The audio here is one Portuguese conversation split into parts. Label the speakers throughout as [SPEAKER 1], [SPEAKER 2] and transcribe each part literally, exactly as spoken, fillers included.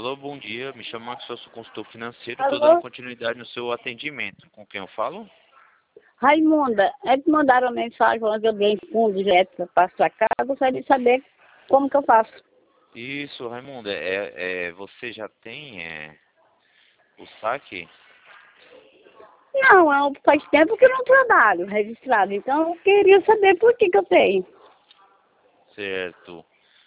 [SPEAKER 1] Alô, bom dia. Me chamo Max, sou seu consultor financeiro. Estou dando
[SPEAKER 2] Alô?
[SPEAKER 1] continuidade no seu atendimento. Com quem eu falo?
[SPEAKER 2] Raimunda, é que mandaram uma mensagem falando que eu ganhei fundo direto para sua casa. Eu gostaria de saber como que eu faço.
[SPEAKER 1] Isso, Raimundo. É, é, você já tem é, o saque?
[SPEAKER 2] Não, eu, faz tempo que eu não trabalho registrado. Então eu queria saber por que que eu tenho.
[SPEAKER 1] Certo.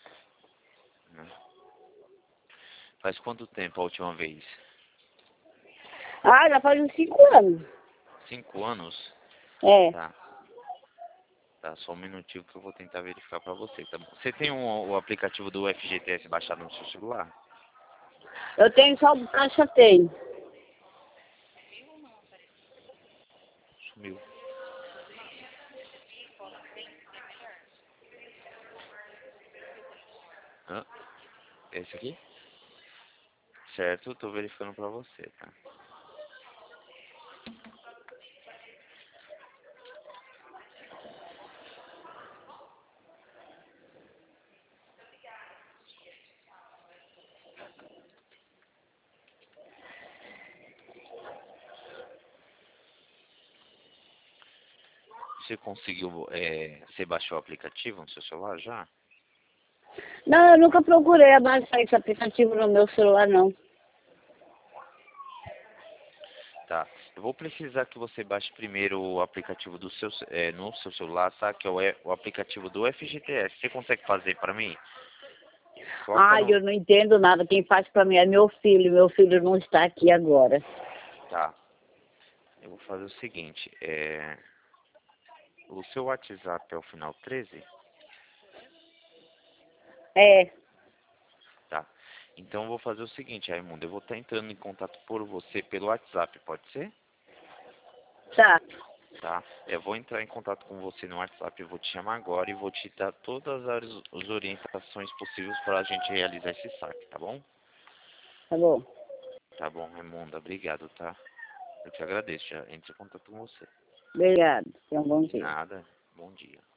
[SPEAKER 1] Faz quanto tempo a última vez?
[SPEAKER 2] Ah, já faz uns cinco anos.
[SPEAKER 1] Cinco anos?
[SPEAKER 2] É.
[SPEAKER 1] Tá. Tá, só um minutinho que eu vou tentar verificar pra você, tá bom? Você tem um, o aplicativo do F G T S baixado no seu celular?
[SPEAKER 2] Eu tenho só o caixa tem.
[SPEAKER 1] Sumiu. Hã? Esse aqui? Certo, eu tô verificando pra você, tá? Você conseguiu, é, você baixou o aplicativo no seu celular já?
[SPEAKER 2] Não, eu nunca procurei baixar esse aplicativo no meu celular, não.
[SPEAKER 1] Tá. Eu vou precisar que você baixe primeiro o aplicativo do seu, é, no seu celular, tá? Que é o, E- o aplicativo do F G T S. Você consegue fazer para mim? Coloca
[SPEAKER 2] Ai,
[SPEAKER 1] no...
[SPEAKER 2] eu não entendo nada. Quem faz para mim é meu filho. Meu filho não está aqui agora.
[SPEAKER 1] Tá. Eu vou fazer o seguinte. É... O seu WhatsApp é o final treze?
[SPEAKER 2] É,
[SPEAKER 1] Tá. Então eu vou fazer o seguinte, Raimundo. Eu vou estar entrando em contato por você pelo WhatsApp, pode ser?
[SPEAKER 2] tá.
[SPEAKER 1] Tá. Eu vou entrar em contato com você no WhatsApp, eu vou te chamar agora e vou te dar todas as, as orientações possíveis para a gente realizar esse saque, tá bom?
[SPEAKER 2] Tá bom.
[SPEAKER 1] Tá bom, Raimunda, obrigado, tá? Eu te agradeço, já entro em contato com você.
[SPEAKER 2] Obrigado. Tenha um bom
[SPEAKER 1] De
[SPEAKER 2] dia.
[SPEAKER 1] nada, bom dia.